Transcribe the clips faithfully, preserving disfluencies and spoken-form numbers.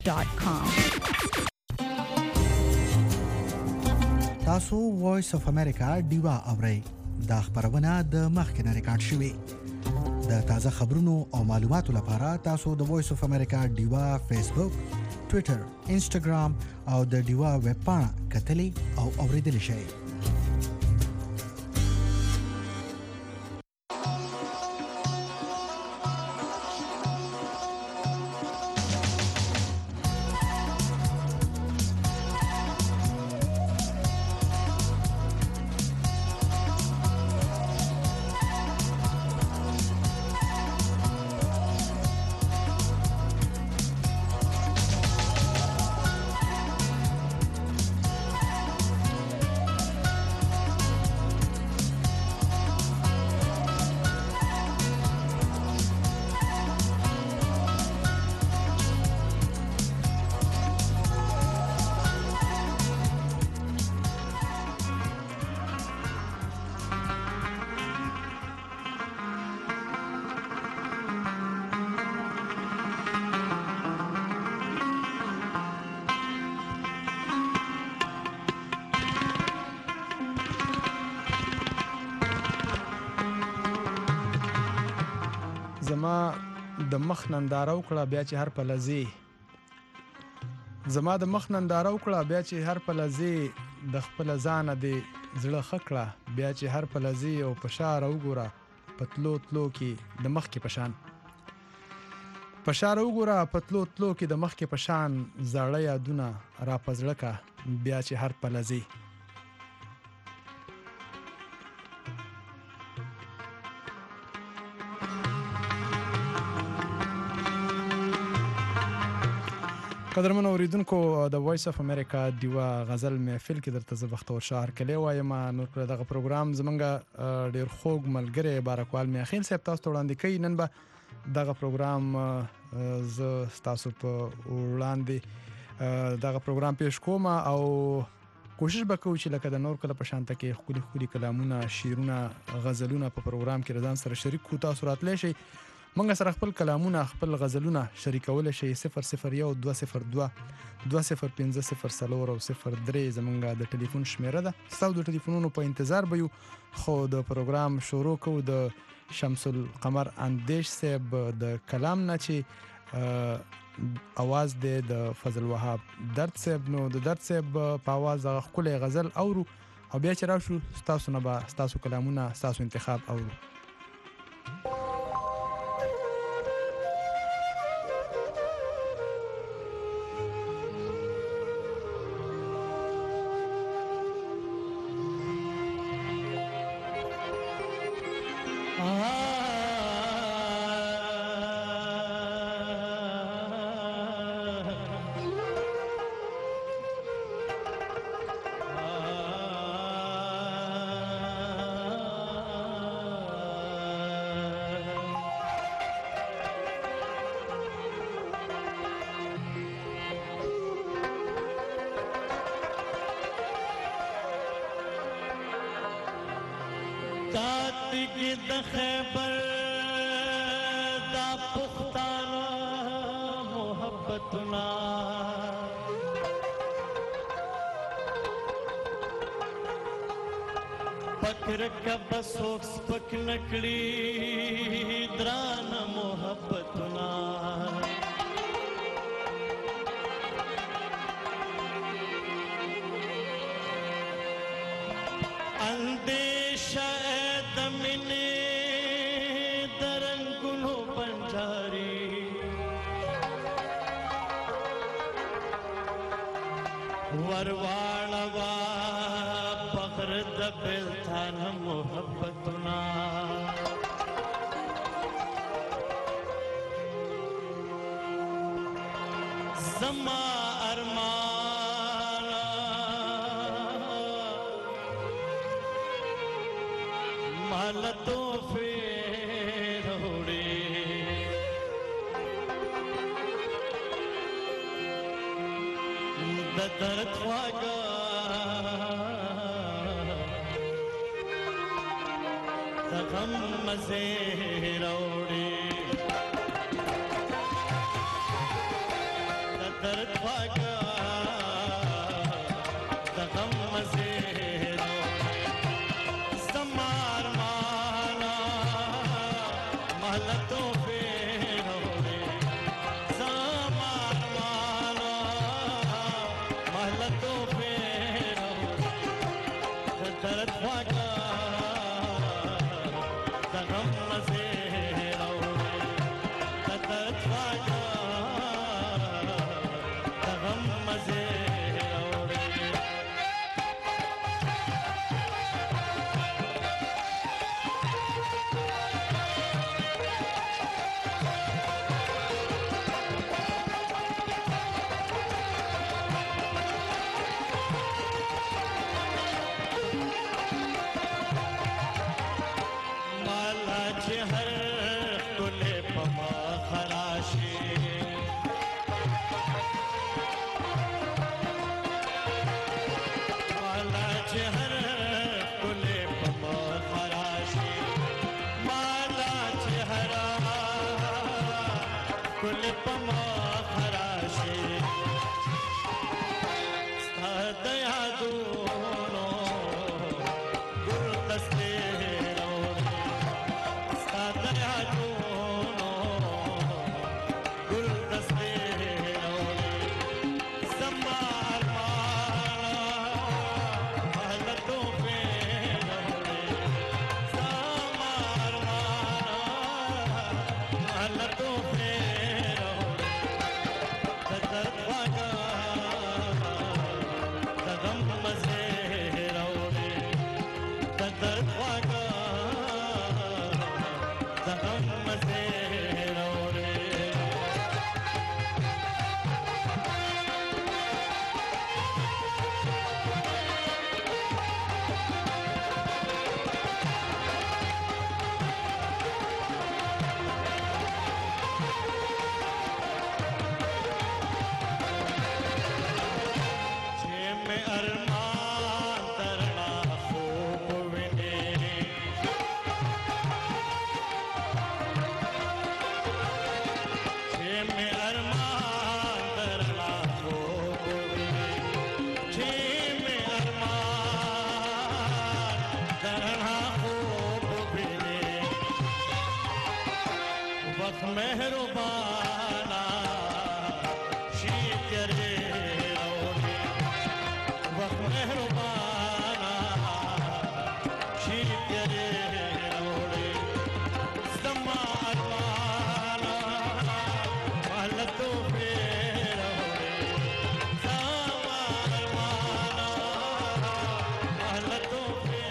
dot com. تاسو وایس اف امریکا ډیوا اورئ دا خبرونه د مخکنه ریکارډ شوې د تازه خبرونو او معلوماتو لپاره تاسو د وایس اف امریکا ډیوا فیسبوک ټوئیټر انسټاګرام او د ډیوا ویب پاڼه کتلې او اوریدلې شئ. زما د مخ ننداره وکړه بیا چې هر پلزي زما د مخ ننداره وکړه بیا چې هر پلزي د خپل ځان دې زړه خکړه بیا چې هر پلزي او پشار وګوره پتلو تلو کې د مخ کې پشان پشار وګوره پتلو تلو کې د مخ کې پشان زړه یادونه را پزړه کا بیا چې هر پلزي قدرمن اوریدونکو د وایس اف امریکا دیوا غزل محفل کې درته زه بختور شهر کلی وایم. نور پر دغه پروګرام زمونږ ډیر خوږ ملګری بارکوال میاخیل صاحب تاسو ته وړاندې کوي. نن به دغه پروګرام زه تاسو په وړاندې دغه پروګرام پیش کوم او کوشش وکړو چې لکه د نور کله په شانته کې خولي خولي کلامونه شعرونه غزلونه په پروګرام کې رضان سره شریک کو تاسو راتلی شي موږ سره خپل کلامونه خپل غزلونه شریکول شي. صفر صفر یو دوه صفر دوه دوه صفر پنځه صفر څلور او صفر درې زمونږ د ټلیفون شمیره ده. ستاسو د ټلیفونونو په انتظار به یو. خو د پروګرام شروع کو د شمس القمر اندیش صاحب د کلام نه چې اواز دی د فضل وهاب درد صاحب. نو د درد صاحب په اواز د خپل غزل اورو او بیا چې راشو تاسو نه به تاسو کلامونه تاسو انتخاب اورو. تاتګي د خیبر دا پښتانه محبتنا پکر کب سوک پک نکړي دران محبتنا اندیشہ دمنے درنگنو بنجاری ورواڑوا بغر دبل تھان محبتنا زما ارمانا مالتوں فیروڑی درد خواگا غم مزے روڑی در درد خواږه د غم مزې راوړې زما ارمانه مهلتو پې راوړې زما ارمانه مهلتو پې راوړې د درد خواږه د غم مزې راوړې د درد خواږه د غم مزې راوړې مالا چې هر ښکلې په مخ راشي مالا چې هر ښکلې په مخ راشي مالا چې هر ښکلې په مخ راشي ستا د یادونو ګلدستې راوړې ستا د یادونو ګلدستې راوړې زما ارمانه مهلتو پې راوړې زما ارمانه مهلتو پې راوړې د درد خواږه د غم مزې راوړې د درد خواږه د غم مزې راوړې چې مې ارمان درنا خوب وینې چې مې ارمان درنا خوب وینې چې مې ارمان درنا خوب وینې وخت مهربانا شي تیرې راوړې وخت مهربانا شي تیرې راوړې زما ارمانه مهلتو پې راوړې زما ارمانه مهلتو پې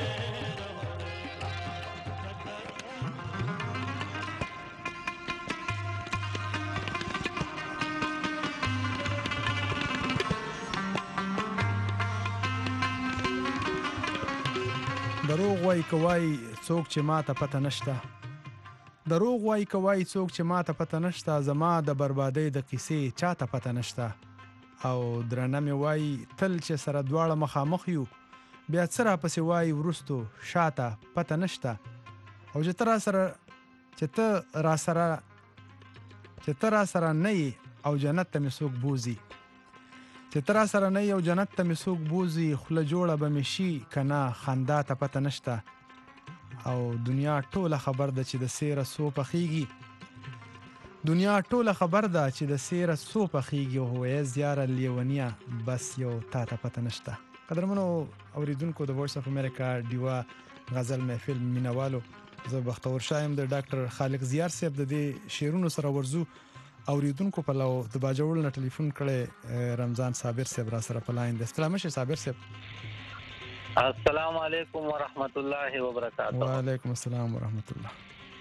دروغ وای کوي څوک چې ماته پته نشته دروغ وای کوي څوک چې ماته پته نشته زما د بربادۍ د قصې چاته پته نشته او درنه مې وای تل چې سره دواړه مخامخ یو بیا څه راپسې وای وروستو شاته پته نشته او چې ته راسره چې ته راسره چې ته راسره نه یې او جنت ته مې څوک بوځي چې ته راسره نه یې او جنت ته مې څوک بوځي خوله جوړه به مې شي که نه خندا ته پته نشته او دنیا ټوله خبر ده چې د سیره څو پخیږي دنیا ټوله خبر ده چې د سیره څو پخیږي او هویز یاره لیونیه بس یو تا ته پته نشته قدرمنو اوریدونکو د وایس اف امریکا ډیوا غزل محفل مینوالو زه بختور شایم د ډاکټر خالق زیار صاحب د دې شعرونو سره ورزو اوریدونکو په لو د باجوړ نه ټلیفون کړي رمضان صابر صاحب را سره په لاین د السلام علیکم صابر صاحب السلام علیکم ورحمت الله وبرکاته وعلیکم السلام ورحمت الله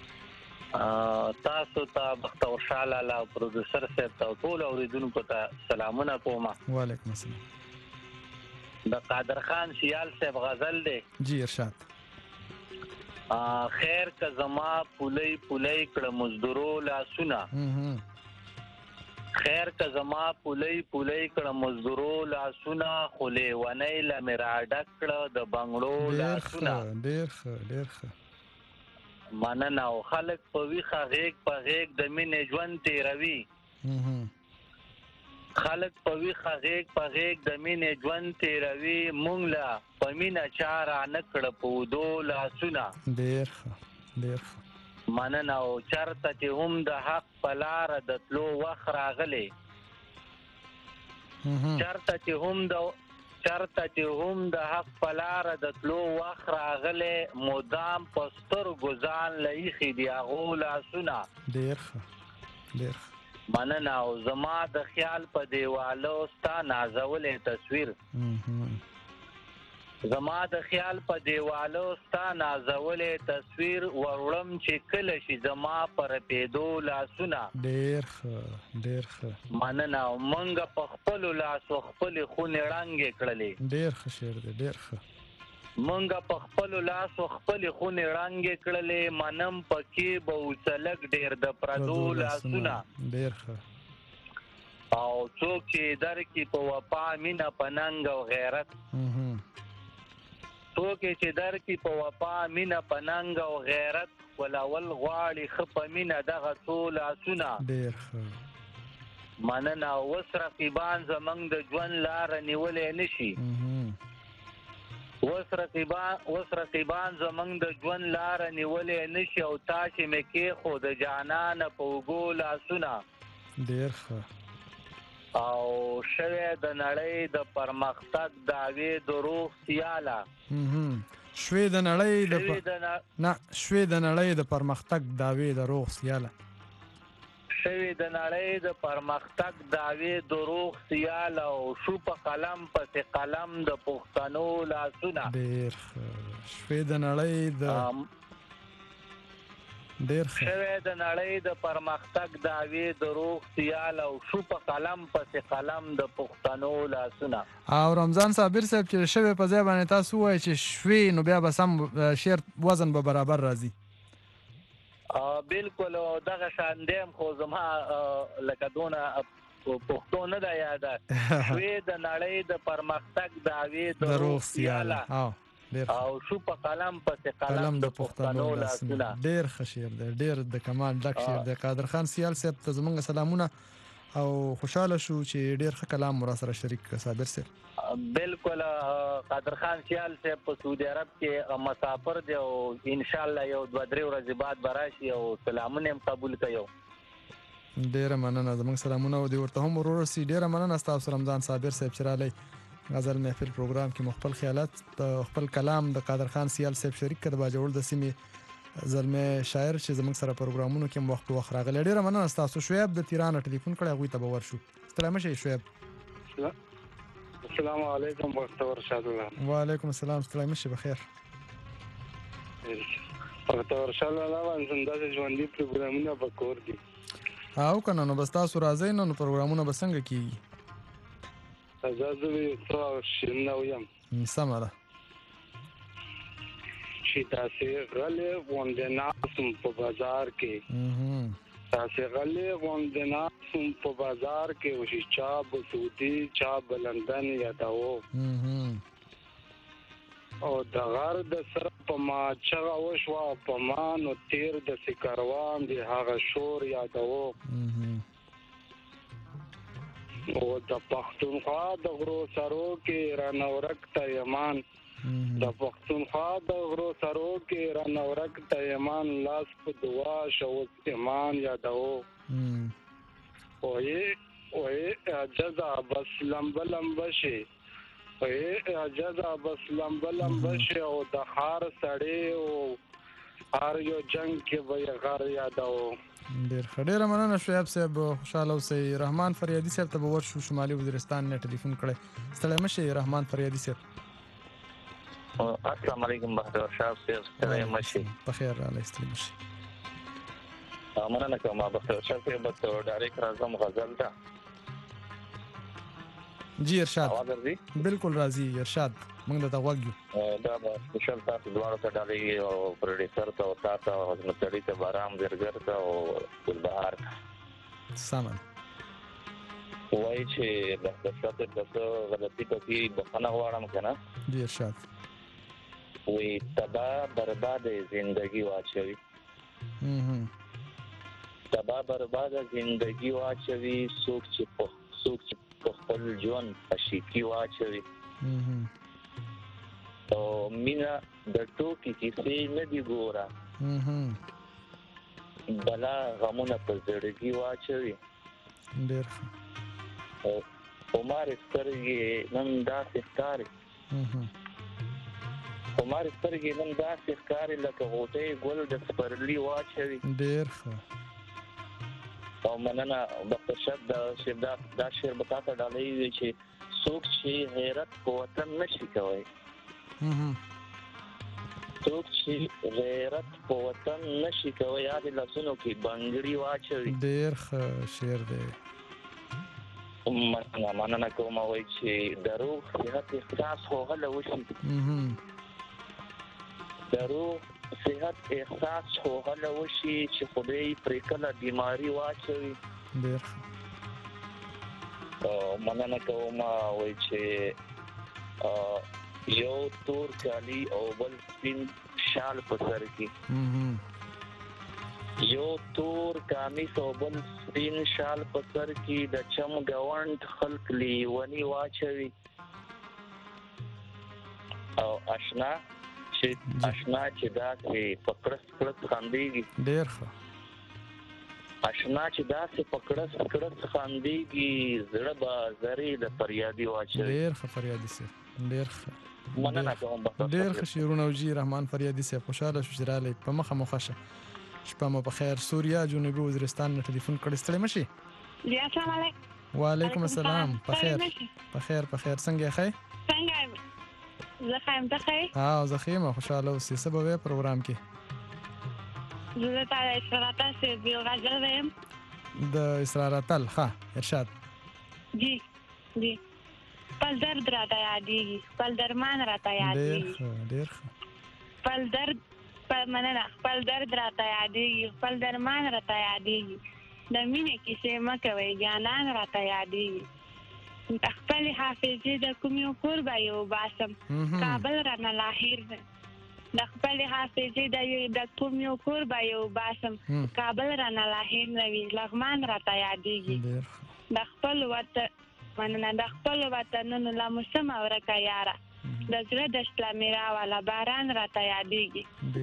تاسو ته بختور شاه لاله پروډوسر صاحب ته ټول اوریدونکو ته سلامونه کوم وعلیکم السلام د قادر خان سیال صاحب غزل دی جی ارشاد خیر که زما پولی پولی کړه مزدورو لاسونه خیر که زما پولی پولی کړه مزدورو لاسونه خو لیونی له مې راډک کړه د بنګړو لاسونه ډېر ښه ډېر ښه مننه او خلک په ویښه غیږ په غیږ د مینې ژوند تېروي خلک په ویخه غیږ په غیږ د مینې ژوند تېروي مونږ له په مینه چا رانه کړه په اوږدو لاسونه. ډېر ښه ډېر ښه مننه. او چېرته چې هم د حق په لاره د تلو وخت راغلی، چېرته چې هم د چېرته چې هم د حق په لاره د تلو وخت راغلی، مدام په سترګو ځان له ایښي دي هغو لاسونه. ډېر ښه ډېر ښه مننه. او زما د خیال په دیوالو ستا نازولی تصویر، زما د خیال په دیوالو ستا نازولی تصویر، وروړم چې کله شي زما په رپېدو لاسونه. ډېر ښه ډېر ښه مننه. او مونږ په خپلو لاسو خپلې خونې ړنګې کړلې. ډېر ښه شعر دی ډېر ښه. مونږ په خپلو لاسو خپلې خونې ړنګې کړلې، منم پکې به اوسلک ډېر د پردو لاسونه. ډېر ښه. او څوک چې درکې په وفا مینه په ننګ او غیرت، څوک چې درکې په وفا مینه په ننګ او غیرت، ولول غواړي ښه په مینه دغه څو لاسونه. ډېر ښه مننه. اوس رقیبان زمونږ د ژوند لاره نیولی نه شي، اوس رقیبان اوس رقیبان زمونږ د ژوند لاره نیولی نه شي، او تا چې مې کېښود د جانانه په اوږو لاسونه. ډېر ښه. او شوی د نړۍ د پرمختګ دعوې دروغ سیاله، شوی د نړۍ د نه شوی د نړۍ د پرمختګ دعوې دروغ سیاله، شوی د نړۍ د پرمختګ دعوې دروغ سیاله، او شو په قلم پسې قلم د پښتنو لاسونه. ډېر ښه. شوی د نړۍ د ډېر ښه. شوی د نړۍ د پرمختګ دعوې دروغ سیاله، او شو په قلم پسې قلم د پښتنو لاسونه. او رمضان صابر صاحب چې شوی په ځای باندې تاسو ووایئ چې شوی، نو بیا به سم شعر وزن به برابر راځي. بالکل. دغه شان دیم، خو زما لکه دونه پښتو نه ده یاده. شوی د نړۍ د پرمختګ دعوې دروغ سیاله، او شو په قلم پسې قلم د پښتنو لاسونه. ډېر ښه شعر دی ډېر د کمال ډک شعر دی. قادر خان سیال صاحب ته زموږ سلامونه، او خوشحاله شو چې ډېر ښه کلام مو راسره شریک کړ صابر صاحب. بالکل. قادر خان سیال صاحب په سعودي عرب کې مسافر دی، او انشاءالله یو دوه درې ورځې بعد به راشي، او سلامونه هم قبول کوي. ډېره مننه. زموږ سلامونه او دې ورته هم ورور رسي. ډېره مننه ستاسو رمضان صابر صاحب چې رالی غزل محفل پروګرام کې مو خپل خیالات د خپل کلام د قادر خان سیال صاحب شریک کړ، د باجوړ د سیمې زلمه شاعر چې زموږ سره پروګرامونو کې وخت په وخت راغلی. ډېره مننه ستاسو. شعیب د تیران ټلیفون کړی، هغوی ته به ورشو. ستړی مه شئ شعیب. السلام علیکم بختور شاه الله. وعلیکم السلام. ستړی مه شئ بخیر. بختور شاه الله باندې داسې ژوندي پروګرامونه به کور دي. او که نه، نو بس تاسو راځئ نو پروګرامونه به څنګه کېږي؟ زه زه تر شیرینه ویم. سمه ده. چې تاسې غلې غوندې ناست یم په بازار کې، تاسې غلې غوندې ناست یم په بازار کې، او چې چا به سعودي چا به لندن یادوو، او د غر د سره په ما چغه وشوه په ما، نو تیر داسې کاروان دی هغه شور یادوو. او د پښتونخوا د غرو سرو کې رانه ورک ته یمان، د پښتونخوا د غرو سرو کې رانه ورک ته یمان، لاس په دعا شوت ایمان یادوو. وې وې جزا بس لمبه لمبه شي، وې جزا بس لمبه لمبه شي، او د خار سړی او هر یو جنگ کې به یې غار یادوو. ډېر ښه. ډېره مننه شعیب صاحب. خوشحاله اوسئ. رحمان فریادي صاحب ته به ورشو، شمالي وزیرستان نه ټلیفون کړی. ستړی مه شئ رحمان فریادي صاحب. السلام علیکم بختور شاه صاحب. ستړی مه شئ. بخیر راغلی. ستړی مه شئ. مننه کوم بختور شاه صاحب. ډایرکټ راځم غزل ته. جی ارشاد. اواز راځي؟ بالکل راځي ارشاد. موږ درته غوږ یو. دا به سپیشل تاسو دواړو ته ډالۍ، او پروډیوسر ته، او تا ته، او حضرت سړي ته، بارام زرګر ته، او ګلبهار ته. سمه. وایي چې بختور شاه صاحب د څه غلطي پکې بخښنه غواړم که نه. جی ارشاد. وایي تباه برباد زندگی واچوي، تباه برباد زندگی واچوي، څوک چې څوک چې خپل ژوند په شیکی واچوي او مینا د ټوکی کیسې نه دی ګوره بلا غمونه په زړګي واچوي ډېر او عمر سترګې نن داسې ښکاري عمر سترګې نن داسې ښکاري لکه غوټۍ ګل د سپرلي واچوي ډېر ښه او مننه بخشت دا شعر دا شعر به تاسو ډالۍ وي چې څوک چې غیرت په وطن نشي کوي څوک چې غیرت په وطن نشي کوي یا د لاسونو کې بنګړي واچوي ډېر ښه شعر دی مننه مننه کوم وای چې دروغ صحت احساس خو هله وشي دروغ صحت احساس خو هله وشي چې خدای پرې کله بیماری واچوي ډېر او مننه کوم وای چې یو تور کالی او بل سپین شال په سر کې یو تور کامیس او بل سپین شال په سر کې د چم گاوند خلق لیونی واچوي او آشنا چې آشنا چې داسې پکړس کړس خاندېږي ډېر ښه آشنا چې داسې پکړس کړس خاندېږي زړه به زری د فریادي واچوي ډېر ښه فریادي صاحب ډېر ښه مننه کوم ډېر ښه شعرونه او جي رحمان فریادي صاحب خوشاله شو چې راغلی په مخه مو ښه شه شپه مو په خیر سوریا جنوبي وزیرستان نه ټلیفون کړی ستړی مشي یا السلام علیکم وعلیکم السلام په خیر په خیر په خیر څنګه یې ښه څنګه زه خایم ته ښه ها زه ښه یم خوشاله اوسې څه به وې پروګرام کې زه تا د اسراراتل سے یو غزل ویم د اسراراتل ښه ارشاد جی جی خپل درد راته یادېږي خپل درمان راته یادېږي ډېر ښه خپل درد مننه خپل درد راته یادېږي خپل درمان راته یادېږي د مینې کیسې مه کوئ جانان راته یادېږي خپل حافظې د کوم یو کور به یې وباسم کابل رانه لاهیر د خپل حافظې د کوم یو کور به یې وباسم کابل رانه لاهیر نه وي لغمان راته یادېږي د خپل وطن مننه د خپل وطنونو له موسمه ورکه یاره د زړه د شله مې راوله باران راته یادېږي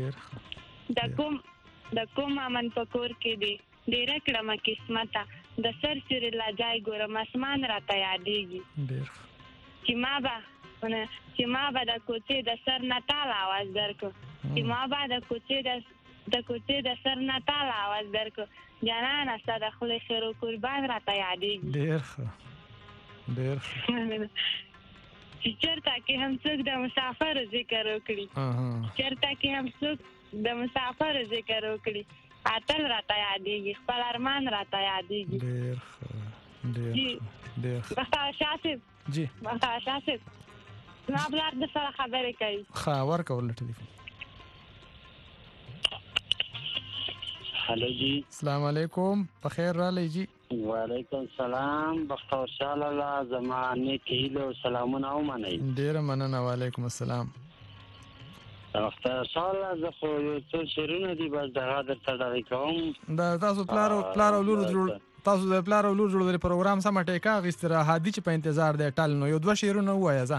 د کوم د کوم امن په کور کې دی ډېره کړمه قسمته د سر سوري لا ځای ګورم اسمان راته یادېږي چې ما به چې ما به د کوڅې د سر نه تال اواز درکړو چې ما به د کوڅې د د کوڅې د سر نه تال اواز درکړو جانانه ستا د خولې خیر و قربان راته یادېږي ډېر ښه ډېر ښه چې چېرته کې هم څوک د مسافرو ذکر وکړي چېرته کې هم څوک د مسافرو ذکر وکړي اتل راته یادېږي خپل ارمان راته یادېږي ډېر ښه ډېر ډېر بختیار شاه صاحب جی بختیار شاه صاحب زما پلار د سره خبرې کوي ښه ورکه ورله ټلیفون هلو جی السلام علیکم په خیر رالی جی وعلیکم السلام بختیار شاه لاله زما نیک هیلې او سلامونه ومنئ ډېره مننه وعلیکم السلام بختیار شاه لاله زه خو یو څو شعرونه دي بس دغه درته ډالۍ کوم د تاسو پلار پلار او لور جوړ تاسو د پلار او لور جوړ پروګرام سم ټیکا غوښتل هادي چې په انتظار دی ټال نو یو دوه شعرونه وایه ځه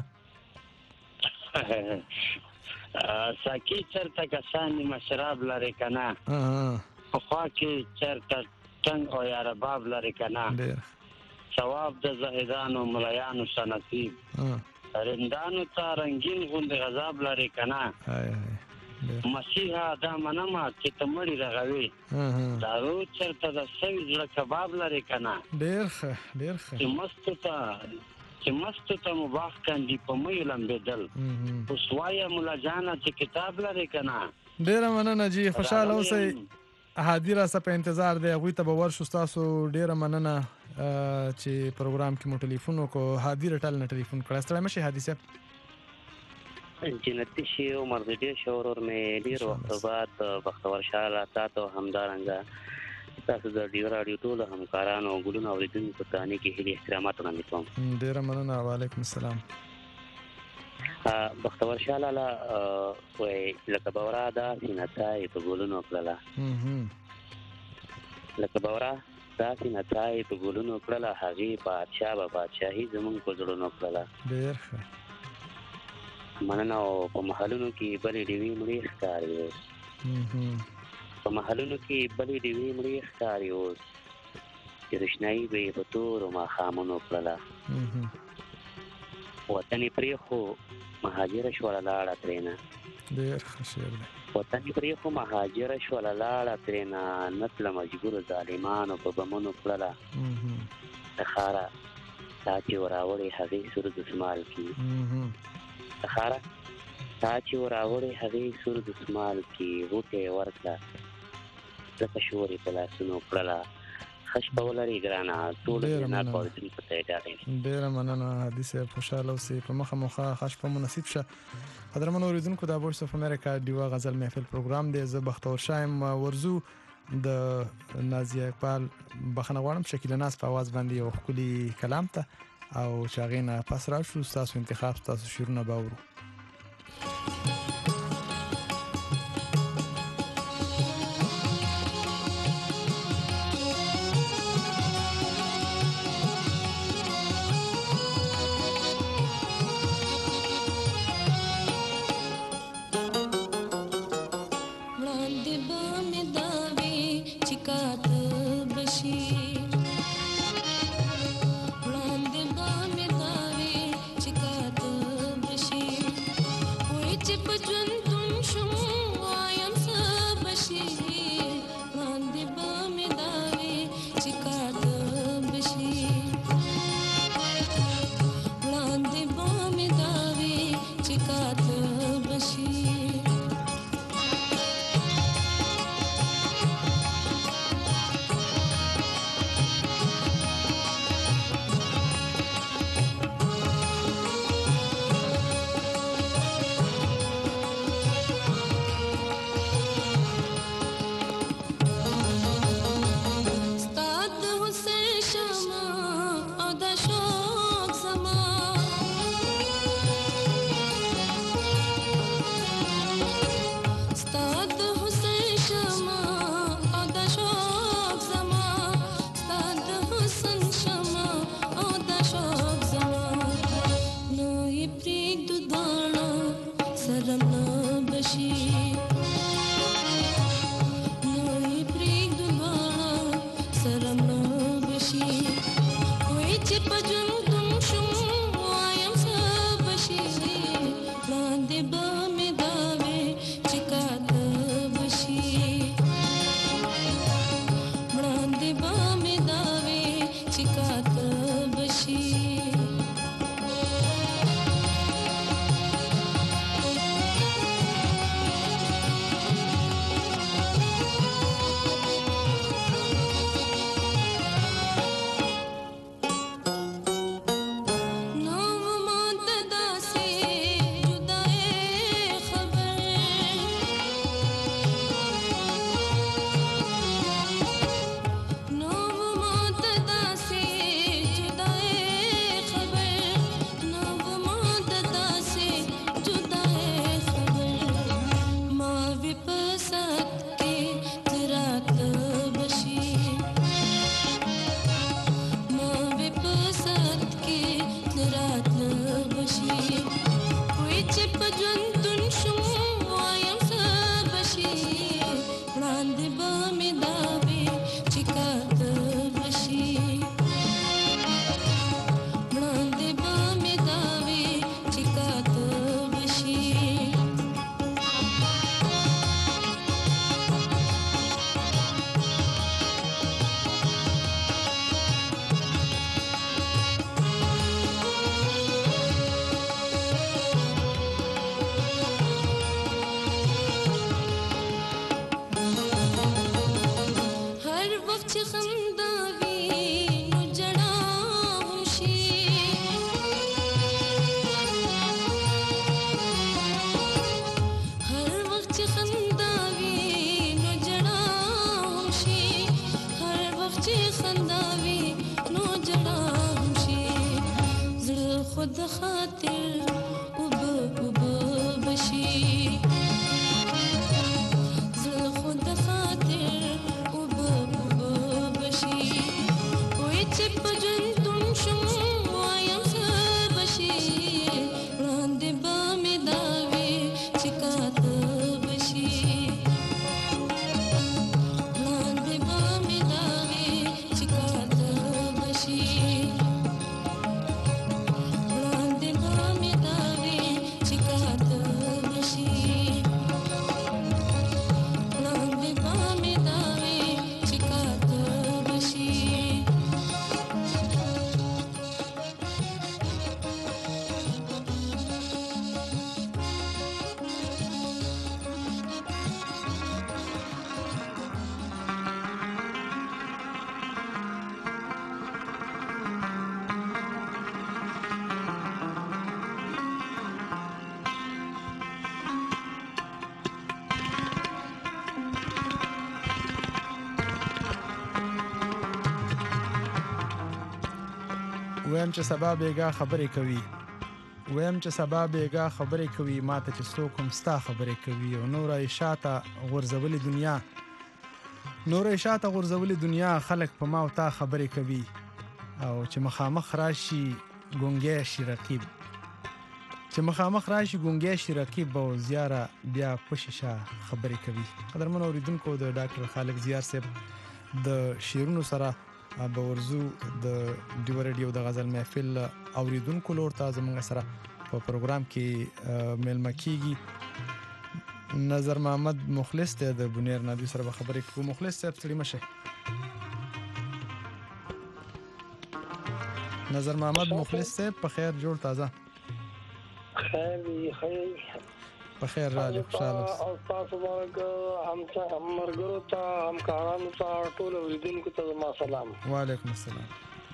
ساقي چرته کسان نیمه شراب لري که نه په خوا کې چرته ټنګ او یا رباب لري که نه ثواب د زاهدانو ملیانو شه نصیب رندانو ته رنګین غوندې غذاب لري که نه مسیحا دا منمه چې ته مړي رغوي دارو چرته د سوي زړه کباب لري که نه ډېر ښه ډېر ښه چې مستو ته چې مستو ته مباح کاندي په میو لمبېدل اوس وایه ملا جانه چې کتاب لري که نه ډېره مننه جي خوشحاله اوسئ هادي راسه په انتظار دی هغوی ته به ورشو ستاسو ډېره مننه چې پروګرام کې مو ټلیفون وکړو هادي رټل نه ټلیفون کړی ستړی مشي هادي صاحب جنتي شي عمر دې ډېر ښه ورور مې ډېر وخت بعد بختور شاه لاله تا ته همدارنګه تاسو د ډیو راډیو ټولو همکارانو او ګلونو اورېدونکو ته نیکې هیلې احترامات وړاندې کوم ډېره مننه وعلیکم السلام بختور شاه لاله وایي لکه بورا داسې نڅا یې په ګلونو کړله لکه بورا تاسې نڅای په ګلونو کړله هغې بادشاه به بادشاهي زموږ په زړونو کړله. ډېر ښه. مننه. او په محلونو کې بلې ډېوې مړې ښکاري اوس. په محلونو کې بلې ډېوې مړې ښکاري اوس چې روشنایي به یې په تورو ماښامونو کړله. وطن یې پرېښو مهاجره شوله لاړه ترېنه. ډېر ښه شعر دی. وطن یې پرېښو مهاجره شوله لاړه ترېنه نه تله مجبورو ظالمانو په بمونو کړله. د ښاره تا چې وراوړې هغې سور دسمال کې د ښاره تا چې وراوړې هغې سور دسمال کې غوټې یې ورکړه ځکه شور یې په لاسونو کړله. ښه شپه ولرې ګرانه. ټولو مینات اورېدونکو ته یې ډالۍ. ډېره مننه هادي صاحب. خوشحاله اوسئ. په مخه مو ښه شپه مو نصیب شه. قدرمنو اورېدونکو د وایس اف امریکا ډیوا غزل محفل پروګرام دی. زه بختور شایم ورزو د نازیه اقبال بخښنه غواړم شکیله ناز په आवाज باندې یو ښکلي کلام ته او چې هغې نه پس راشو ستاسو انتخاب ستاسو شعرونه به اورو. زه خود خاطر وب وب بشي ویم چې سبا بیګا خبرې کوي ویم چې سبا بیګا خبرې کوي ماته چې څوک هم ستا خبرې کوي او نور شاته غورځولې دنیا نور شاته غورځولې دنیا خلک په ما او تا خبرې کوي او چې مخامخ راشي ګونګی شي رقیب چې مخامخ راشي ګونګی شي رقیب او زیاره بیا په شیشه خبرې کوي. قدرمن اوریدونکو د ډاکټر خالق زیار صاحب د شعرونو سره به ورزو د ډیو ریډیو د غزل محفل اوریدونکو لور ته زموږ سره په پروګرام کې ملما کیږي. نظر محمد مخلص ته د بنیر نادي سره خبرې کوو. مخلص صاحب ستړي مشه. نظر محمد مخلص صاحب په خیر جوړ تازه خیر خیر په خیر راځي خوشاله او تاسو باندې هم ته مرګرو ته هم کارانو ته ټول اوریدونکو ته ما سلام. وعلیکم السلام.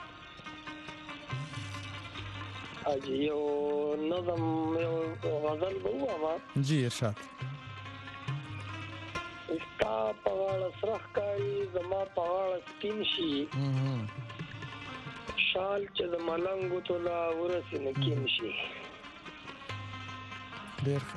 اجي یو نظم یو غزل بوه ما جی ارشاد. استا پغاړه سرخ کاری زما پغاړه سپین شي شال چې د ملنګو تولا ورسې نکین شي. ډېر ښه.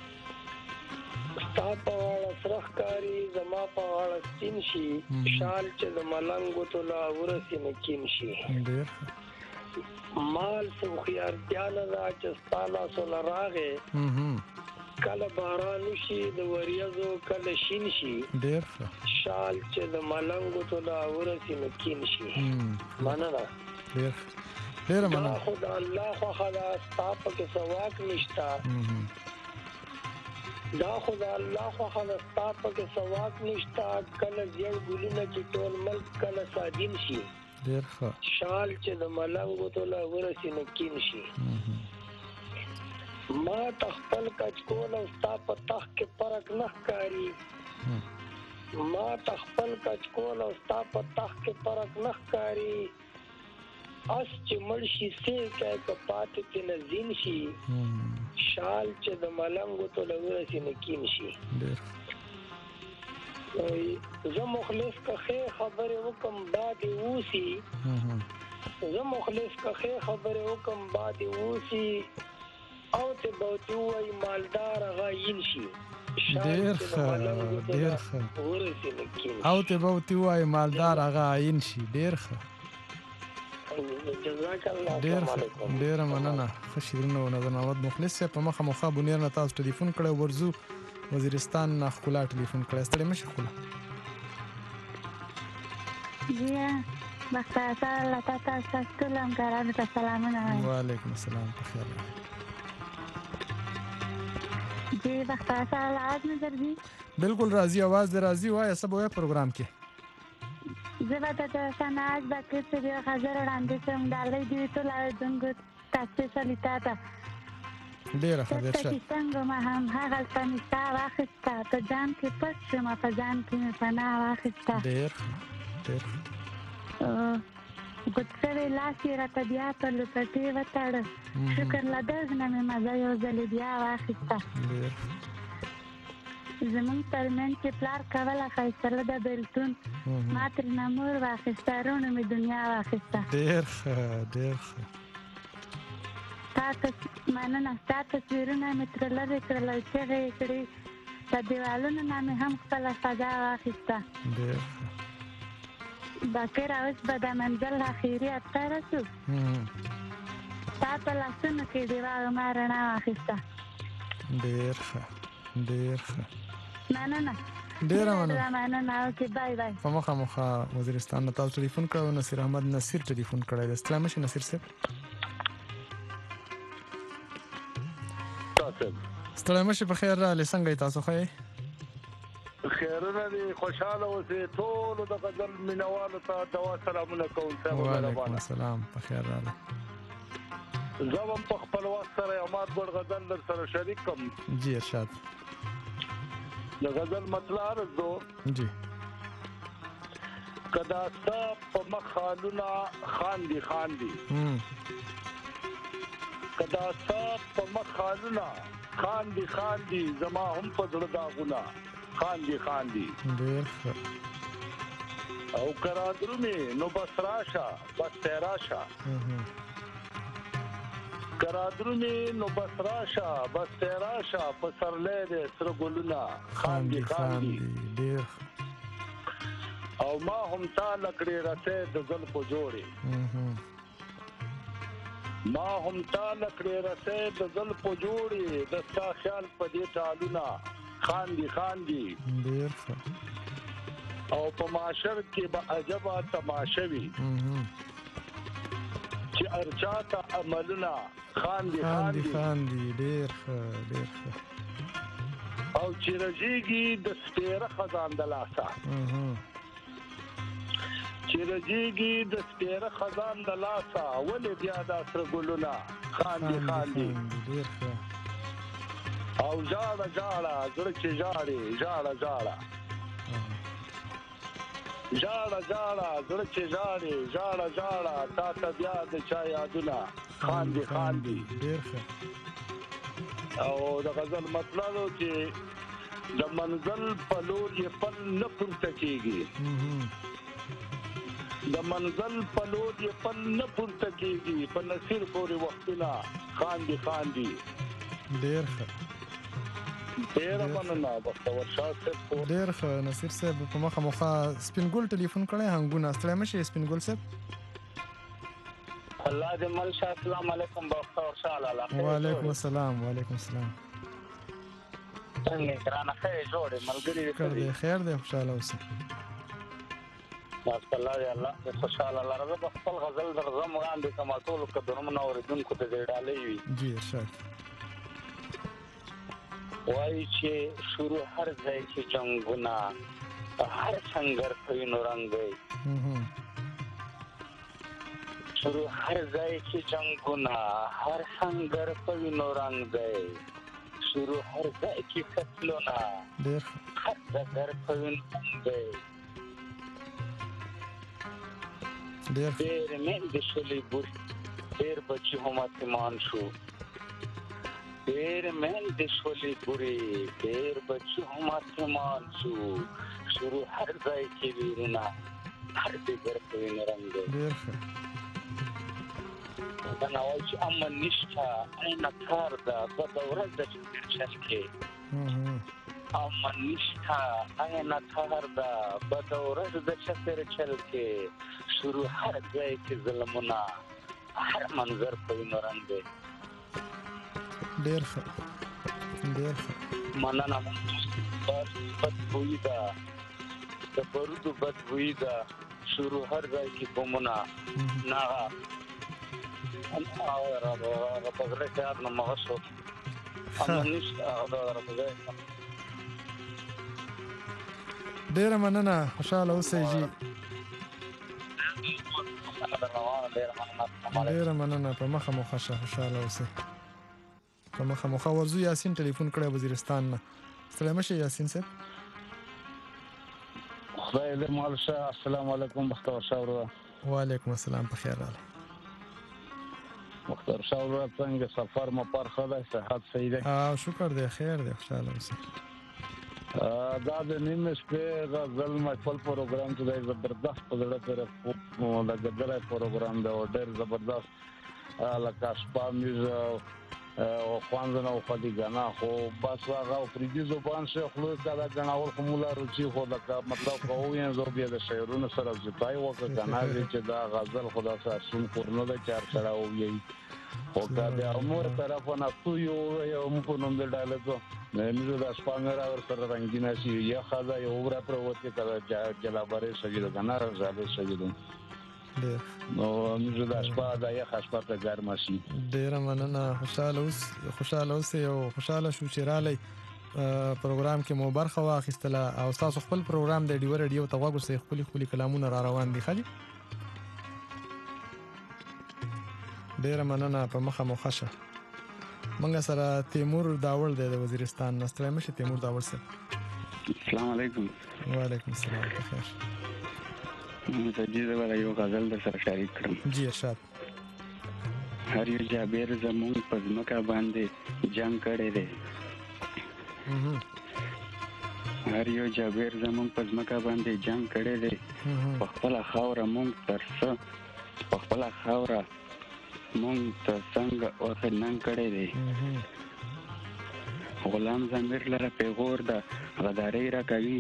ستا پغاړه سرخ کاری زما پغاړه سپین شي شال چې د ملنګو تولا ورسې نکین شي. ډېر ښه. مال سو خيارتیا نه دا چې ستا لاسو لراغې کله باران وشي د وریځو کله شین شي. ډېر ښه. شال چې د ملنګو تولا ورسې نکین شي. مننه. ډېر ډېر مننه. خدا الله خو خدا ستا پکې سواک نشتا دا خدا الله خو خدا ستا پکې سواک نشتا کله زیړ ګلونه چې ټول ملک کله سادین شي. ډېر ښه. شال چې د ملنګو تولا ورسې نکین شي. ما تخپل کچکول او ستا په تخ کې فرق نه ښکاري ما تخپل کچکول او ستا په تخ کې فرق نه ښکاري اس چې مړ شي سې کې کپات کې نزین شي شال چې د ملنګو تولا ورسې نکین شي. زه مخلص که خیر خبرې وکم بعد اوسي زه مخلص که خیر خبرې وکم بعد اوسي او ته بوتي وای مالدار غاین شي. ډېر ښه ډېر ښه. او ته بوتي وای مالدار غاین شي. ډېر ښه. ډېر ډېر مننه. ښه شعرونه و. نظر محمد مخلص صاحب په مخه مخه بنیر نه تاسو ټلیفون کړی ورزو وزیرستان نه ښکلا ټلیفون کړی. ستړي مه شئ ښکلا. جی بختیار الله تاسو ته ټول همکارانو ته سلامونه وایم. وعلیکم السلام. په خیر جی بختیار الله आवाज نه درځي؟ بالکل راځي. आवाज دې راځي. وایه څه به وایې پروګرام کې؟ زه به درته سناج بکر سره یو غزل وړاندې کړم. ډالۍ دې ټول اورېدونکو ته سپېشلي تا ته. ډېره ښه. ډېر ښه. چې څنګه ما هم هغلته مې ستا واخېسته په ځان کې پټ شوم په ځان کې مې پناه واخېسته. ډېر ښه. ډېر ښه. ګوت شوی لاس یې راته بیا په لپټې وتړه شکر له درد نه مې مزه یو ځلې بیا واخېسته. زمونږ ترمنځ چې پلار کوله فیصله د بېلتون ما ترېنه مور واخېسته روڼو مې دنیا واخېسته. ډېر ښه. ډېر ښه. تا ته مننه. ستا تصویرونه مې ترې لرې کړل او چغې یې کړې په دیوالونو نه مې هم خپله فضا واخېسته. ډېر ښه. بکر اوس به د منزل اخري اته رسو تا په لاسونو کې دیوال ما رڼا واخېسته. ډېر ښه. ډېر ښه. مننه. ډېره مننه. مننه. اوکې بای بای. په مخه مخه وزیرستان نه تاسو ټلیفون کړی. نصیر احمد نصیر ټلیفون کړی دی. ستړی مه شئ نصیر صاحب. ستړی مه شئ. په خیر راغلې. څنګه یې تاسو ښه یې؟ خیرونه دي. خوشحاله اوسئ. ټولو د غزل مینوالو ته دوا سلامونه کوم. وعلیکم السلام. په خیر راغلې. زه هم په خپل وخت سره یو مات ګډ غزل در سره شریک کړم. جی ارشاد. د غزل مطلع عرض دو. جی. کدا ستا په مخ خالونه خاندي خاندي کدا ستا په مخ خالونه خاندي خاندي زما هم په زړه داغونه خاندي خاندي. ډېر ښه. او کرا درونی نو بس راشه بس تیراشه کرادرونی نو بس راشه بس راشه پسرلې دې سره ګلونه خاندي خاندي ډېر او ما هم تا لکړې راته د زلفو جوړې ما هم تا لکړې راته د زلفو جوړې د ستا خیال په دې ټالونه خاندي خاندي ډېر او په معاشر کې به عجبه تماشه وي چې ارچاته عملونه خاندي خاندي خاندي ډېر ښه ډېر ښه او چې رجیږي د سپېره خزان د لاسه چې رجیږي د سپېره خزان د لاسه ولې بیا دا سره ګلونه خاندي خاندي ډېر ښه او ژاړه ژاړه زړه چې ژاړي ژاړه ژاړه ژاړه ژاړه زړه چې ژاړي ژاړه ژاړه تا ته بیا د چا یادونه خاندي خاندي ډېر ښه او د غزل مطلب چې د منزل په لور یې پل نه پورته کېږي د منزل په لور یې پل نه پورته کېږي په نصیر پورې وختونه خاندي خاندي ډېر ښه ډېره مننه بختور شاه صاحب ډېر ښه نصیر صاحب په مخه مخه سپین ګل ټلیفون کړی هنګونه ستړی مه شئ سپین ګل صاحب الله دې مل شاه السلام علیکم بختور شاه لالا وعلیکم السلام وعلیکم السلام څنګه کرانه ښه جوړې ملګري دې خیر دې خوشاله اوسه ماشاء الله دې الله دې خوشاله لاره به خپل غزل درځم وړاندې کوم ټول قدرمن اوریدونکو ته دې ډالۍ وي جی ارشاد وایي چې شروع هر ځای کې جنګونه هر سنگر په وینو رنګ دی شروع هر ځای کې جنګونه هر سنگر په وینو رنګ دی شروع هر ځای کې قتلونه هر سنگر په وینو رنګ دی ډېر میندې شولې بوري ډېر بچي هم اتمان شو ډېر میندې شولې بوري ډېر بچي هم اتمان شو شروع هر ځای کې ویرونه هر ډګر په وینو رنګ دی دا نوای چې امن نشته عین کار ده بده ورځ د چل کې امن نشته عین کار ده بده ورځ د چکر چل کې شروع هر ځای کې ظلمونه هر منظر په وینو رنګ دی ډېر ښه ډېر ښه مننه بدبویي ده د بارودو بدبویي ده شروع هر ځای کې بمونه ناغه او را را پزره کار نه مغشو امن نشته هغه راځي ډېر مننه خوشاله اوسئ جی ډېر مننه په مخه مو خوشاله اوسئ په مخه مو ورزو یاسین ټلیفون کړی وزیرستان نه ستړی مه شئ یاسین صاحب خدای دې مال شه السلام علیکم بختور شاه ورو وعلیکم السلام په خیر راغلی بختور شاه ورو څنګه سفر مو پر خدای صحت صحیح دی او شکر دی خیر دی خوشاله اوسئ دا د نیمه شپې غزل محفل پروګرام چې دی زبردست په زړه پورې لګېدلی پروګرام دی او ډېر زبردست لکه شپه میز او خوانځنه او خدیګانه خو بس هغه پریدي زبان شه خلک دا غناول کومه روچي خو دا مطلب کوو یې زو بیا د شعرونو سره ځپای وکړه کنه چې دا غزل خدا سره شون کورنو د چار سره او یې او دا د امور طرفونه تو یو یو په نوم د ډالته نه موږ د اسپانګرا ور سره رنگینه شي یا خدا یو ور پروت کړه جلابره شګیدو کنه راځي شګیدو نو موږ د اسپا د یا خاصه ته ګرم شي ډیر مننه خوشاله اوس خوشاله اوس یو خوشاله شو چې را لې پروګرام کې مو برخه واخیستله او تاسو خپل پروګرام د ډیو رادیو ته وګورئ خپل خپل کلامونه را روان دي خالي ډیر مننه په مخه مو خشه منګه سره تیمور داول دی د وزیرستان نستړی مشه تیمور داول سره السلام علیکم وعلیکم السلام بخیر زه دې زبر یو غزل در سره شریک کړم جی ارشاد هر یو جابر زمون په ځمکه باندې جنگ کړی دی هر یو جابر زمون په ځمکه باندې جنگ کړی دی په خپل خاور مونږ ترڅ په خپل خاور مونږ ته څنګه وخت نن کړی دی غلام ضمیر لره پیغور ده غداري را کوي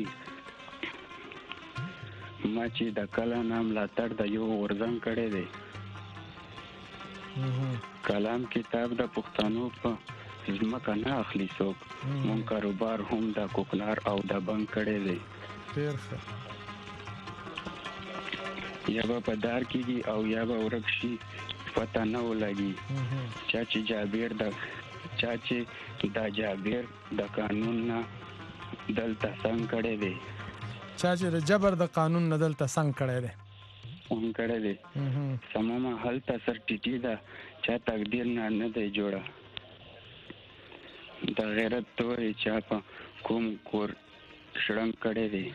ما چې د کله نام لاتړ د یو ورزنګ کړی دی کلام کتاب د پښتنو په ځمکه نه اخلي څوک مونږ کاروبار هم د کوکنار او د بنک کړی دی ډېر ښه یا به په دار کېږي او یا به ورک شي پته نه ولګي چا چې جابر د چا چې د جابر د قانون نه دلته څنګ کړی دی چا چې د جبر د قانون نه دلته څنګ کړی دی هم کړی دی سمامه هلته سر ټیټي ده چا تقدیر نه نه دی جوړه د غیرت تورې چا په کوم کور شړنګ کړی دی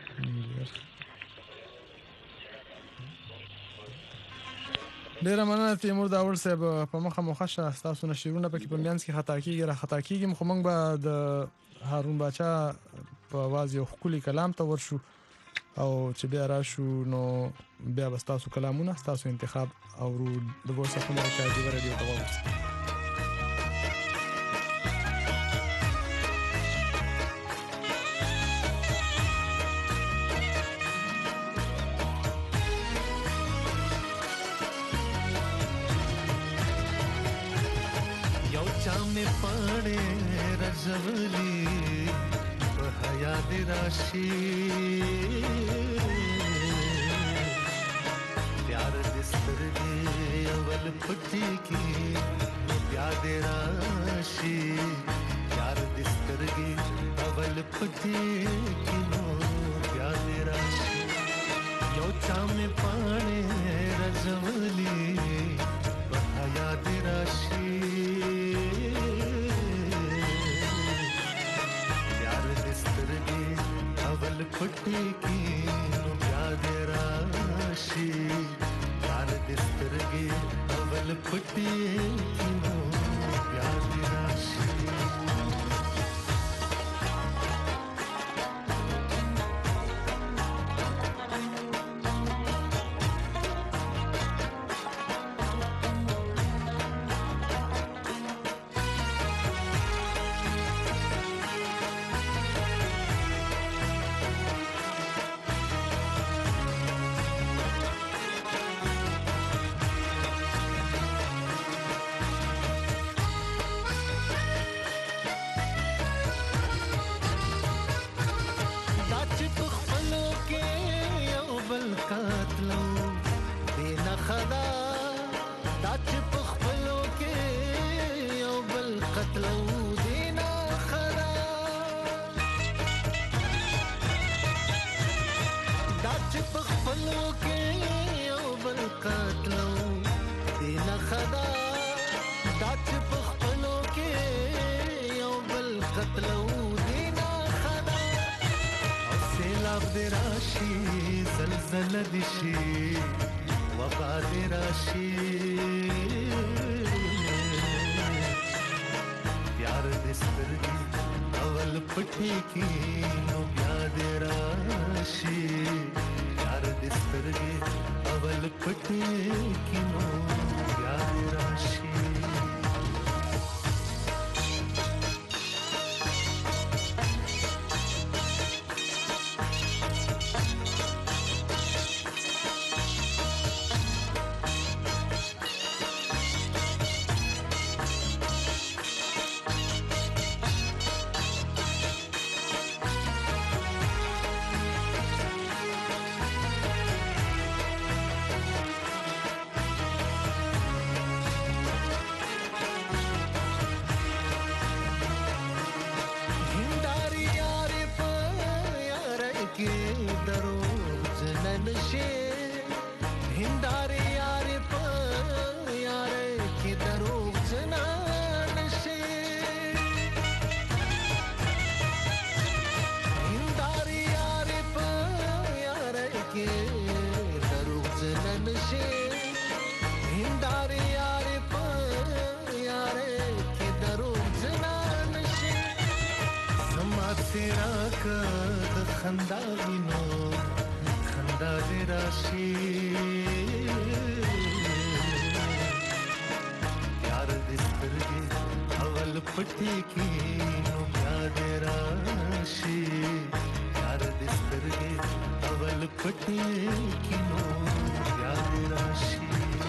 ډیره مننه تیمور داوړ صاحب په مخه مخشه تاسو نه شیرونه پکې په میانس کې خطا کیږي را خطا کیږي خو موږ به د هارون باچا په आवाज یو خولي کلام ته ورشو او چې بیا راشو نو بیا به تاسو کلامونه تاسو انتخاب او د وایس اف امریکا دی رادیو ته وورسئ पाड़े रजवली बहया दिराशी प्यार दिस्तरगे अवल पट्टी की प्यार राशि प्यार दिस्तरगे अवल पट्टी की नो प्यार राशि यो चाम पाड़े रजवली बहया दिराशी पट्टी की नो प्याद राशि प्यार दिस्तरगे अवल पट्टी की नो प्याद राशि پټي کې نو بیا دې راشي یار دې سترګې اول پټي کې نو بیا دې راشي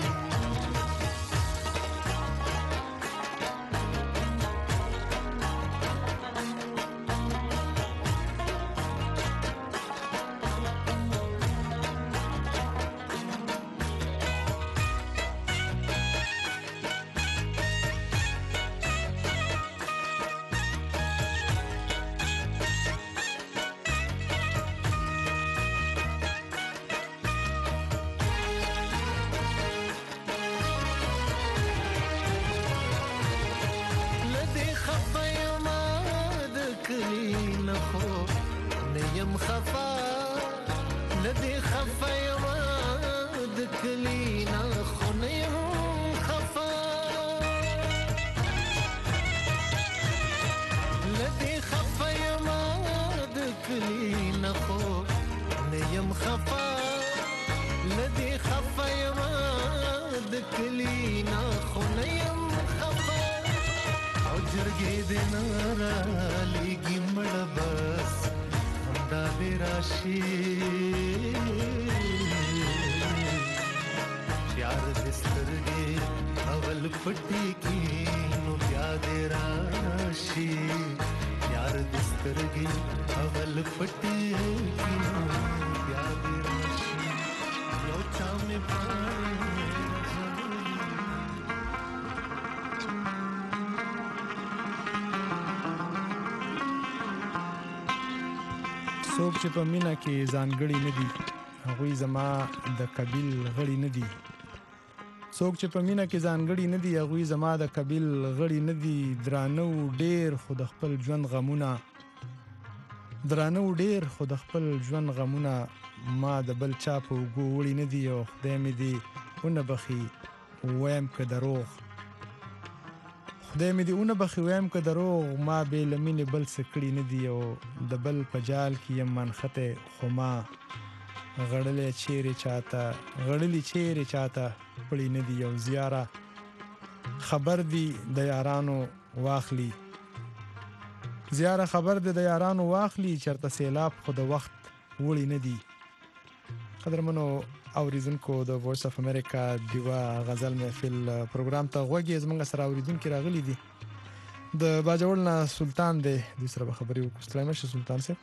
څوک چې په مینا کې ځانګړي نه دي هغوی زما د قبیل غړي نه دي څوک چې په مینا کې ځانګړي نه دي هغوی زما د قبیل غړي نه دي درانه ډېر خو د خپل ژوند غمونه درانه ډېر خو د خپل ژوند غمونه ما د بل چا په اوږو وړي نه دي او خدای مې دې ونه بخي ویم که دروغ خدای مې دې ونه بخي ویم که دروغ ما بې له مینې بل څه کړي نه دي او د بل په جال کې یم منښتی خو ما غړلی چیرې چاته غړلي چیرې چاته پړي نه دي او زیاره خبر دي د یارانو واخلي زیاره خبر دي د یارانو واخلي چېرته سیلاب خو د وخت وړي نه دي قدرمنو اوریدونکو د وایس اف امریکا دیوا غزل محفل پروګرام ته غوږی زمونږ سره اوریدونکي راغلي دي د باجوړ نه سلطان دی دوی سره به خبرې وکړو سلام شه سلطان صاحب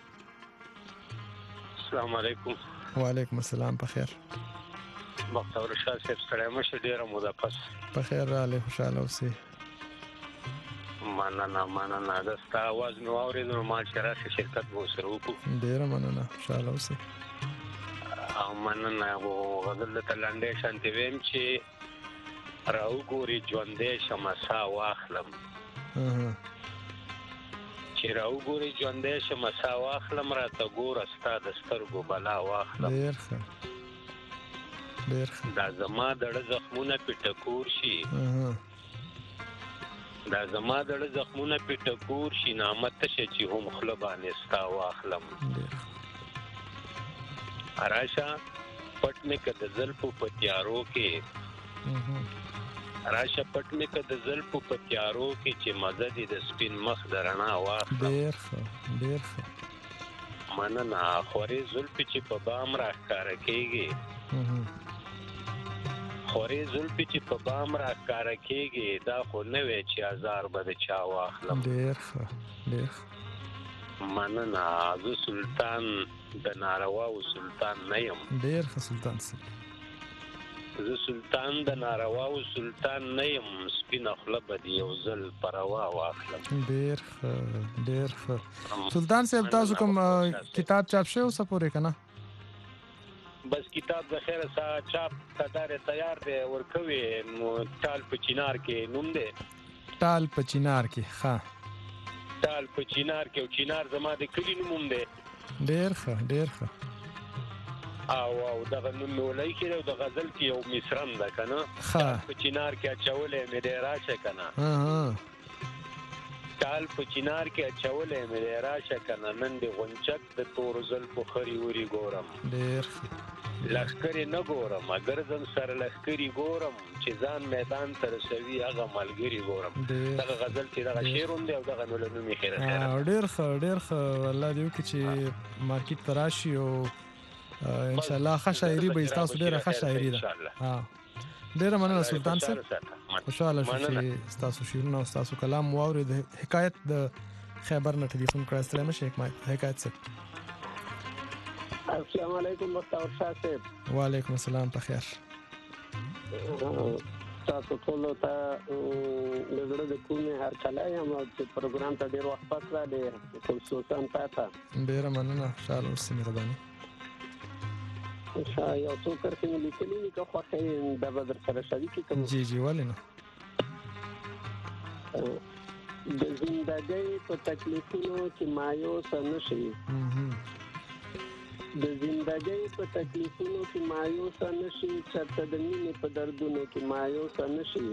السلام علیکم وعلیکم السلام په خیر بختور شاه صاحب ستړی مشه ډیره موده پس په خیر راغلی خوشحاله اوسئ مننه مننه د ستا اواز مې واورېد نو ما چې راشي شرکت به ورسره وکړو ډیره مننه خوشحاله اوسئ او مننه غزل درته لنډی شانتې ویم چې راوګورې ژوندی شمه ساه واخلم چې راوګورې ژوندی شمه ساه واخلم راته ګوره ستا د سترګو بلا واخلم ډېر ښه ډېر ښه دا زما دړه زخمونه پې ټکور شي دا زما دړه زخمونه پې ټکور شي نامه تشه چې هم خوله باندې ستا واخلم راشه پټ مې که د زلفو په تیارو کې راشه پټ مې که د زلفو په تیارو کې چې مزه دې د سپین مخ د رڼا واخلم ډېر ښه ډېر ښه مننه خورې زلفې چې په بام راښکاره کېږي خورې زلفې چې په بام راښکاره کېږي دا خو نه وی چې ازار به د چا واخلم ډېر ښه ډېر ښه مننه زه سلطان د نارواو سلطان نه یم ډېر ښه سلطان صاحب زه سلطان د نارواو سلطان نه یم سپینه خوله به دې یو ځل په روا واخلم ډېر ښه ډېر ښه سلطان صاحب تاسو کوم کتاب چاپ شوی اوسه پورې که نه بس کتاب د خیره سا چاپ کدار تیار دی ورکوي نو ټال په چینار کې نوم دی ټال په چینار کې ښه ټال په چینار کې او چینار زما د کلي نوم دی ډېر ښه ډېر ښه او او دغه نوم مې ولیکلی او د غزل کې یو مصرم ده که نه ښه په چینار کې اچولی مې دی راشه که نه ټال په چینار کې اچولی مې دی راشه که نه نن د غونچک د تورو زلفو خرې ورې ګورم ډېر ښه لخکری نه ګورم اگر زم سره لخکری ګورم چې ځان میدان تر سوي هغه ملګری ګورم دغه غزل چې دغه شعر هم دی او دغه نو له نومي خیر خیر ډیر ښه ډیر ښه الله دې وکړي چې مارکیټ ته راشي او ان شاء الله ښه شاعري به تاسو ډیره ښه شاعري ده ها ډیره مننه سلطان صاحب خوشاله شو چې تاسو شعرونه او تاسو کلام واورید حکایت د خیبر نه ټلیفون کړی ستړی مشه حکایت صاحب السلام علیکم مختار شاه صاحب وعلیکم السلام په خیر تاسو ټول ته د زړه د کومې هر کله یم چې پروګرام ته ډیر وخت پات راځي خصوصا تاسو ډیره مننه شاله اوسې مهرباني یو څو کرته لیکلي که خو د بدر سره شریک کوم جی جی ولې نه د زندګۍ په تکلیفونو کې مایوس نشي د زندګۍ په تکلیفونو کې مایوس نشي چرته د مینې په دردونو کې مایوس نشي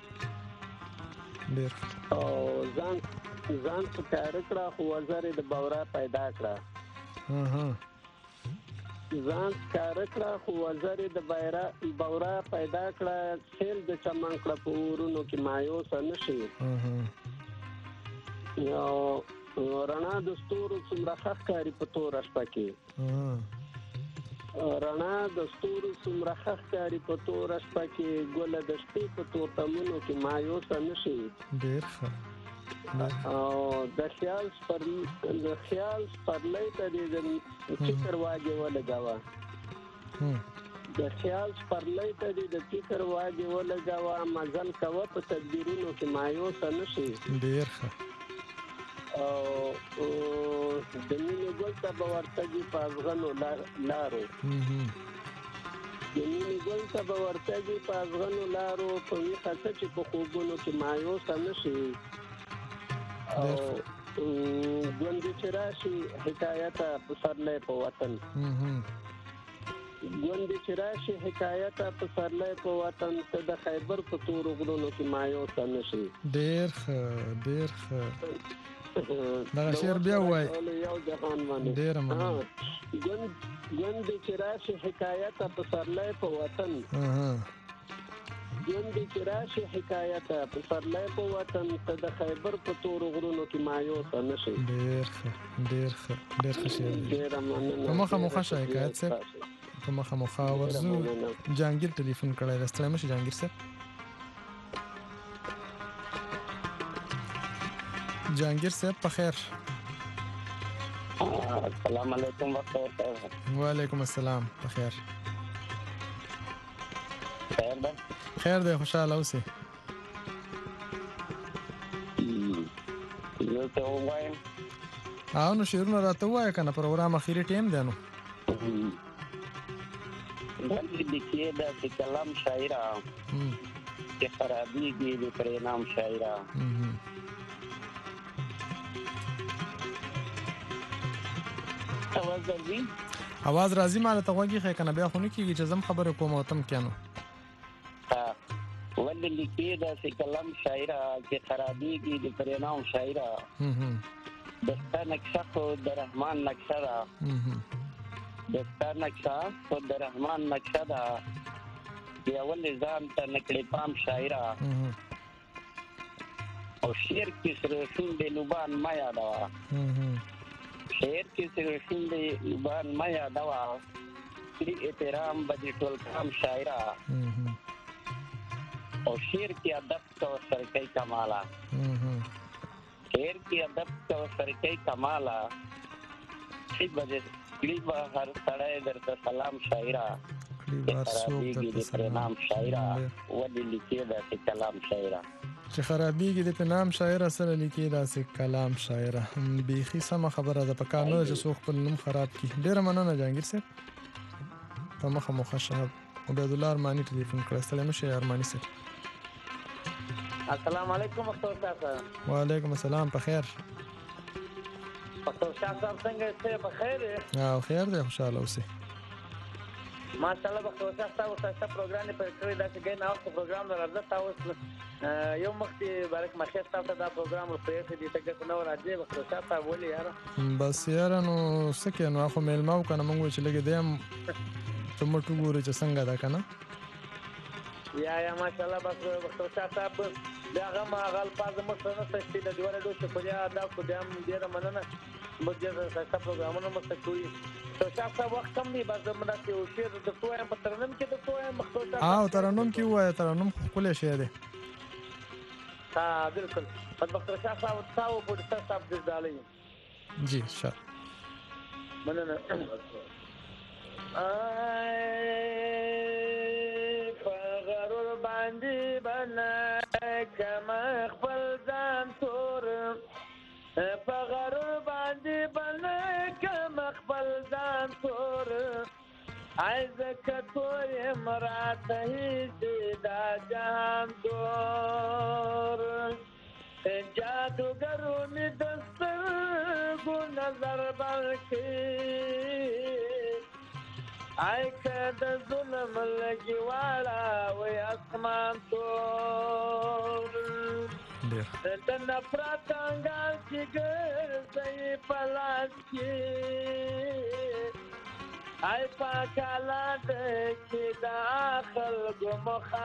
ډېر او ځان ځان په کار کړه خو وزرې د باورا پیدا کړه ها ځان کار کړه خو وزرې د باورا باورا پیدا کړه سیل د چمن کړه په ورونو کې مایوس نشي یو رڼا د ستورو څومره ښکاري په تور شپه کې رڼا د ستورو څومره ښکاري په تور شپه کې ګل د شپې په تور تمونو کې مایوس نشي ډېر ښه او د خیال پر د خیال پرلې ته د فکر واګي ولګاوه د خیال پرلې ته د فکر واګي ولګاوه مزل کوه په تدبیرونو کې مایوس نشي ډېر ښه او د مینې ګل ته به ورتګي په ازغنو لارو د مینې ګل ته به ورتګي په ازغنو لارو په ویښه څه چې په خوبونو کې مایوس نشي او ګوندې چې راشي حکایت پسرلی په وطن ګوندې چې راشي حکایت پسرلی په وطن ته د خیبر په تورو غرونو کې مایوس نشي ډېر ښه ډېر ښه دا شعر بیا وای یو جهان باندې ډېر مننه ګوند ګوند چې راشي حکایت په سرلای په وطن ګوند چې راشي حکایت په سرلای په وطن ته د خیبر په تور غرونو کې مایوس نشي ډېر ښه ډېر ښه ډېر ښه شعر ډېر مننه په مخه مخه حکایت صاحب په مخه مخه ورزو جانگیر ټلیفون کړی راستلې مشه جانگیر صاحب جانگیر صاحب په خیر السلام علیکم وعلیکم السلام په خیر خیر ده خیر ده خوشاله اوسې یو څه وایم او نو شعرونه راته وایه کنه پروګرام اخیری ټیم دی نو ولې د کې د کلام شاعره چې خرابېږي د پرېنام شاعره आवाज راځي आवाज راځي ماله ته وګورې خې کنه بیا خو نه کیږي چې زم خبره کوم او تم کینو ها ولې لیکي دا چې کلام شاعره چې خرابېږي د پرېنام شاعره دستا نقشه خو د رحمان نقشه ده دستا نقشه خو د رحمان نقشه ده بیا ولې ځان ته نکړې پام شاعره او شعر کې سره شونډې لوبان ما یادوه شعر کې سره شونډې لوبان ما یادوه کړي احترام به ټول کام شاعره او شعر کې ادب کو سرکۍ کمالا شعر کې ادب کو سرکۍ کمالا چې بجې کړي به هر سړی درته سلام شاعره خرابېږي د پرنام شاعره ولې لیکي دا کلام شاعره چې خرابېږي د پرنام شاعره سره لیکي دا کلام شاعره بیخي سمه خبره ده په کار نه چې څوک خپل نوم خراب کړي ډېره مننه جهانګیر صاحب په مخه مو ښه شهاب عبید الله ارماني ټلیفون کړی ستړی مه شئ ارماني صاحب السلام علیکم مختار صاحب وعلیکم السلام په خیر مختار صاحب څنګه یې په خیر او خیر دی خوشاله اوسئ ماشاءالله بخیر تاسو تاسو تاسو پروګرام په کړی دا چې ګین اوس پروګرام راځه تاسو یو مخکې بارک مخې تاسو دا پروګرام په دې ته کې نو راځي بخیر تاسو ولې یار بس یار نو سکه نو خو ملماو کنه مونږ چې لګې دیم ټمټو ګوري چې څنګه دا کنه یا یا ماشاءالله بس بخیر تاسو دا غم غل پاز مستنه چې د دیواره دوه په یا دا کو دیم ډیر مننه مجھے تاسو پروګرامونه مستقوي تاسو وخت کم دی بس زموږ د یو شی د توه په ترنم کې د توه مخصوصه او ترنم کې وای ترنم خپل شی دی ها بالکل په ډاکټر شاه صاحب تاسو په تاسو صاحب د ځالې جی شاه مننه ای فغرور باندې بنا کما خپل ځان تور فغرور باندې بنا کما خپل ځان تور عايزك توي مراته دا جهان دور جادوګرو می دستر ګو نظر بلکې آی کده ظلم لګي والا وې اسمان تور د نفرت انګار چې ګرځي پلاس کې آی پاکالا دې داخل ګم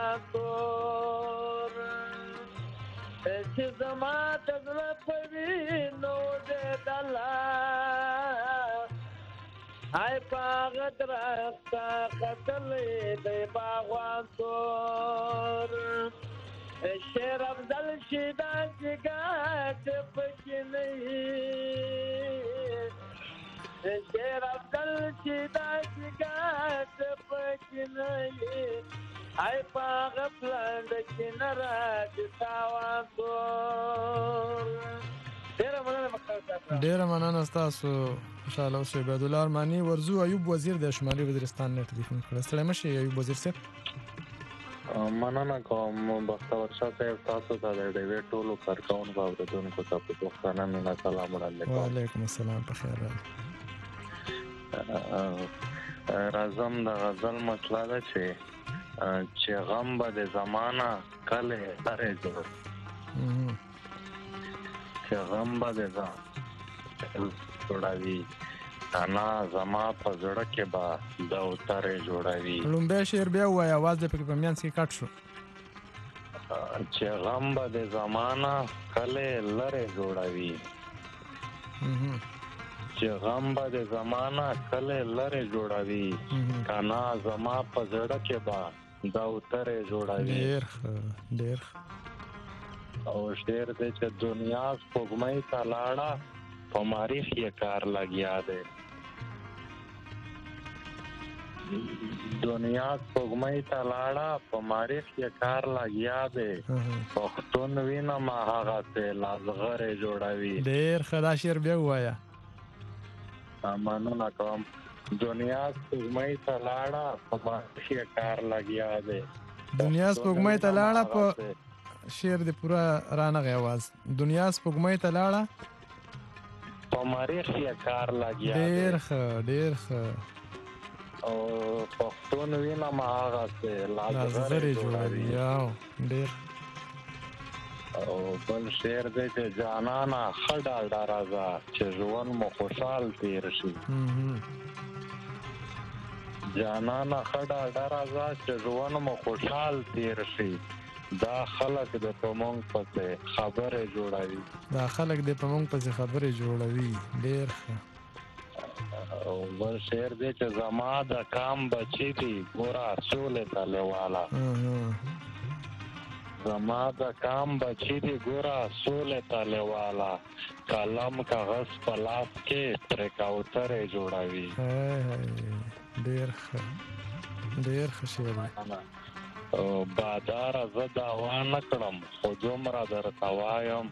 خاطر چې زما د زړه په وینو دې دلا آی پاغ درختا خطلې دې باغوان تور شیر افضل شیدا چې ګاټ پکې نه شیر افضل شیدا چې ګاټ پکې نه آی پاغ پلاند کې نه راځي تاوان تور ډیر مننه مخاطب ډیر مننه تاسو ان شاء الله اوس عبد الله ارمانی ورزو ایوب وزیر د شمالي وزیرستان نه ټلیفون کړ ستړي مشي ایوب وزیر صاحب مننه کوم بختور شاه صاحب تاسو ته د دې ټولو کارکونکو او اوریدونکو ته په پښتانه مینه سلام علیکم وعلیکم السلام په خیر راځم د غزل مطلب چې چې غم به د زمانہ کله لري جوړ چې غم به د جوړاوي انا زما په زړه کې با د اوتره جوړاوي لومبه شعر بیا وای आवाज د پکې پمینس کې کټ شو چې غم به د زمانہ کله لري جوړاوي چې غم به د زمانہ کله لري جوړاوي کانا زما په زړه کې با د اوتره جوړاوي ډیر ډیر او شعر دې چې دنیا سپوږمۍ ته لاړه په مریخ یې کار لګیا دی دنیا سپوږمۍ ته لاړه په مریخ یې کار لګیا دی پښتون وینه ما هغه ته لازغره جوړوي ډیر خدا شعر بیا وایا مننه کوم دنیا سپوږمۍ ته لاړه په مریخ یې کار لګیا دی دنیا سپوږمۍ ته لاړه په شعر دې پورا رانغه आवाज دنیا سپوږمۍ ته لاړه په مریخ یې کار لګیا ډیر ښه ډیر ښه او پښتون وینه ما هغه ته لازغره جوړوي یاو ډیر او بل شعر دې چې جانانا خډا ډارازا چې ژوند مو خوشحال تیر شي جانانا خډا ډارازا چې ژوند مو خوشحال تیر شي دا خلک د پمونګ پسې خبره جوړوي دا خلک د پمونګ پسې خبره جوړوي ډیر ښه او بل شعر دې چې زما د کام بچی دی ګورا سولې تلوالا زما د کام بچی دی ګورا سولې تلوالا کلم کاغذ په لاس کې پر کاوتره جوړوي ډیر ښه ډیر ښه شعر بادار زه دعوا نه کړم خو دومره درته وایم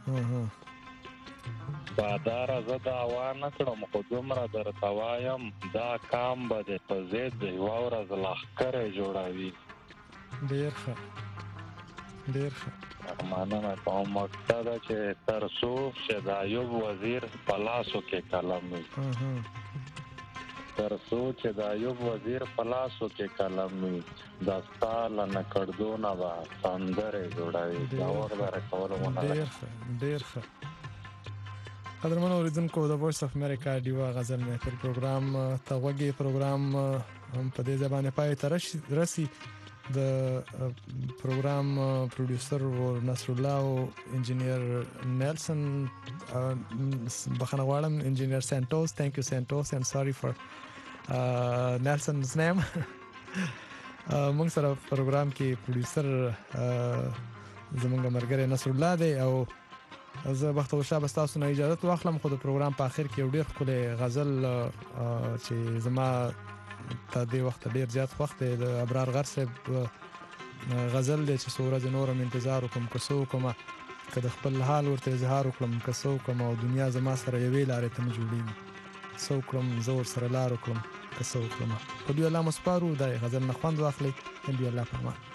بادار زه دعوا نه کړم خو دومره درته وایم دا کام به د په ضد یوه ورځ لښکرې جوړوي ډېر ښه ډېر ښه مننه کوم مقصده چې تر څو چې د ایوب وزیر په لاسو کې قلم وي تر څو چې د ایوب وزیر په لاسو کې قلم وي د ستا له نکړدونه به سندرې جوړوي باور به راکولو ونه ډېر ښه ډېر ښه قدرمنو اوریدونکو د وایس اف امریکا ډیوا غزل محفل پروګرام ته غوږی پروګرام هم په دې ځبانه پای ته رسي د پروګرام پروډوسر و نصر الله او انجینیر نیلسن بخنه غواړم انجینیر سانټوس ثانک یو سانټوس اند سوري فور نیلسنز نیم موږ سره پروګرام کې پروډوسر زمونږ مرګره نصر الله دی او زه بختور شاه بس تاسو نه اجازه واخلم خو د پروګرام په اخر کې یو ډېر ښکلی غزل چې زما ته دې وخت ډېر زیات وخت د ابرار غر صاحب غزل دی چې څو ورځې نور هم انتظار وکړم که څه وکړم که د خپل حال ورته اظهار وکړم که څه وکړم او دنیا زما سره یوې لارې ته نه جوړېږي څه وکړم زه ورسره لار وکړم که څه وکړم په دوی الله مو سپارو د غزل نه خوند واخلئ دوی الله په امان